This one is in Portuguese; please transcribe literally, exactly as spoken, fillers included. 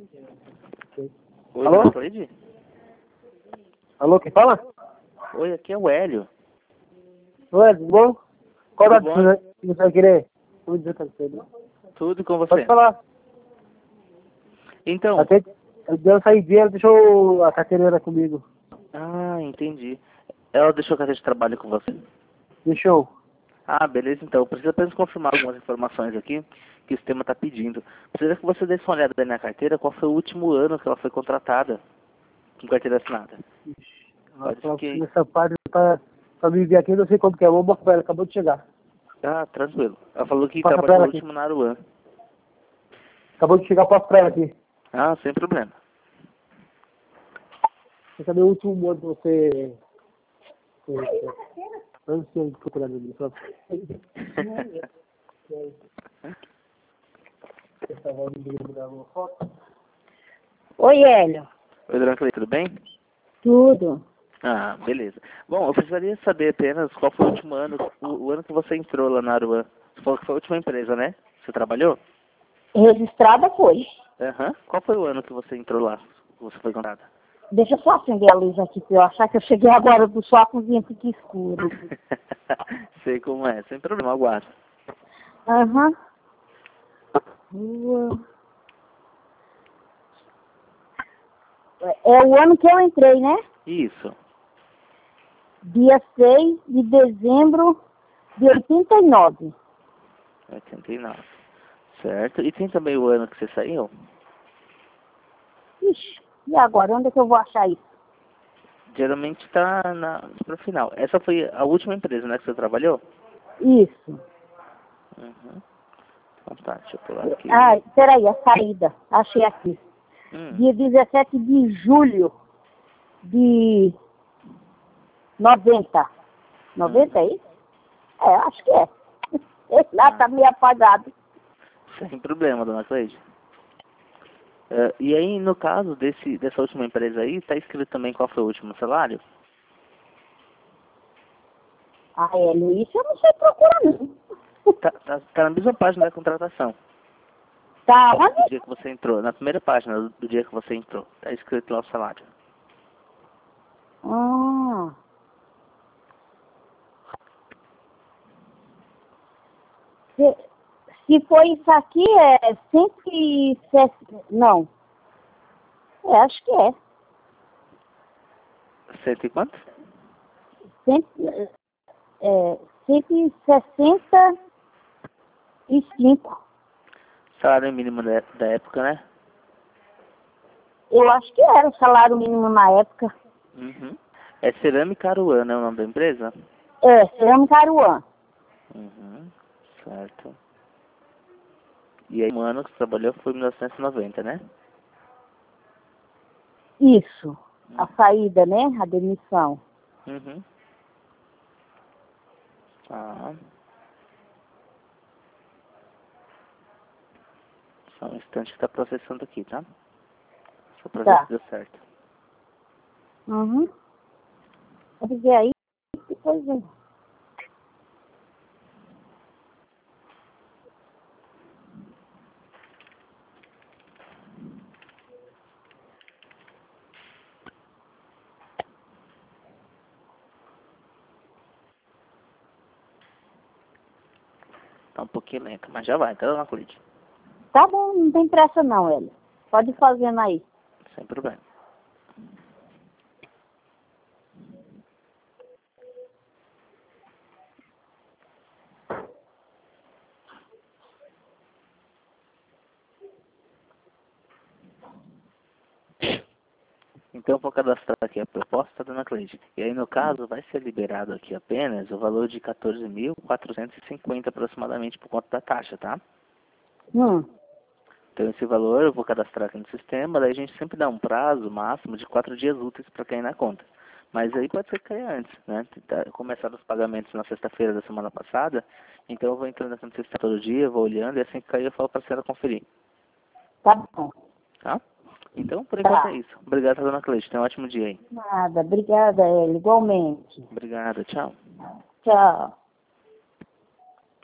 Oi, Alô? dona Cleide? Alô, quem fala? Oi, aqui é o Hélio. Oi, tudo bom? Qual Tudo da bom? você você vai querer? Vou dizer pra você. Tudo com você? Pode falar. Então, Até deu uma saidinha, deixou a carteireira comigo. ah, entendi. Ela deixou a carteira de trabalho com você? Deixou. Ah, beleza, então. Preciso apenas confirmar algumas informações aqui que o sistema está pedindo. Precisa que você desse uma olhada aí na carteira, qual foi o último ano que ela foi contratada com carteira assinada. Ela Pode falou que... que essa parte pra, pra me ver aqui, eu não sei como que é. Vou mostrar pra ela, acabou de chegar. Ah, tranquilo. Ela falou que Passa pra trabalhou ela o aqui. último na Aruan. Acabou de chegar, posso pra ela aqui. Ah, sem problema. Você sabe o último modo que você... Eu não sei onde procurar meu livro. Oi, Hélio. Oi, dona Cleide, tudo bem? Tudo. Ah, beleza. Bom, eu precisaria saber apenas qual foi o último ano, o, o ano que você entrou lá na Aruan. Você falou que foi a última empresa, né? Você trabalhou? Registrada foi. Aham. Qual foi o ano que você entrou lá? Que você foi contratada? Deixa eu só acender a luz aqui pra eu achar que eu cheguei agora do sua cozinha fica escuro. Sei como é, sem problema, aguardo. Aham. Rua. É o ano que eu entrei, né? Isso. Dia seis de dezembro de oitenta e nove. oitenta e nove. Certo. E tem também o ano que você saiu? Ixi, e agora? Onde é que eu vou achar isso? Geralmente está na pro final. Essa foi a última empresa, né, que você trabalhou? Isso. Uhum. Então tá, deixa eu pular aqui. Ah, peraí, a saída. Achei aqui. Hum. Dia dezessete de julho de noventa. noventa é isso? É, acho que é. Esse lá tá meio apagado. Sem problema, dona Cleide. Uh, e aí, no caso desse, dessa última empresa aí, tá escrito também qual foi o último salário? Ah, é, isso eu não sei procurar, não. Tá, tá, tá na mesma página da contratação. Tá, Do onde? dia que você entrou, na primeira página do, do dia que você entrou. Tá escrito lá o salário. Ah. Se, se for isso aqui, é cento e sessenta... Não. É, acho que é. Cento e quanto? Cento, é, cento e sessenta e cinco. Salário mínimo da, da época, né? Eu acho que era o salário mínimo na época. Uhum. É Cerâmica Aruan, né, o nome da empresa? É, Cerâmica Aruan. Uhum. Certo. E aí, o ano que você trabalhou foi mil novecentos e noventa, né? Isso. A saída, né? A demissão. Uhum. Tá. Só um instante que tá processando aqui, tá? Só pra ver Tá. se deu certo. Uhum. Vou ver aí, depois eu... Tá um pouquinho lento, mas já vai, tá, dona Cleide? Tá bom, não tem pressa não, Hélio. Pode ir fazendo aí. Sem problema. Então eu vou cadastrar aqui a proposta, dona Cleide. E aí, no caso, vai ser liberado aqui apenas o valor de quatorze mil quatrocentos e cinquenta aproximadamente por conta da taxa, tá? Hum. Então esse valor eu vou cadastrar aqui no sistema, daí a gente sempre dá um prazo máximo de quatro dias úteis para cair na conta. Mas aí pode ser que caia antes, né? Tá- Começaram os pagamentos na sexta-feira da semana passada, então eu vou entrando aqui no sistema todo dia, vou olhando e assim que cair eu falo para a senhora conferir, Tá bom. tá? Então, por enquanto é Tá. isso. Obrigado, dona Cleide. Tenha um ótimo dia aí. Nada. Obrigada, Hélio. Igualmente. Obrigado, tchau. Tchau.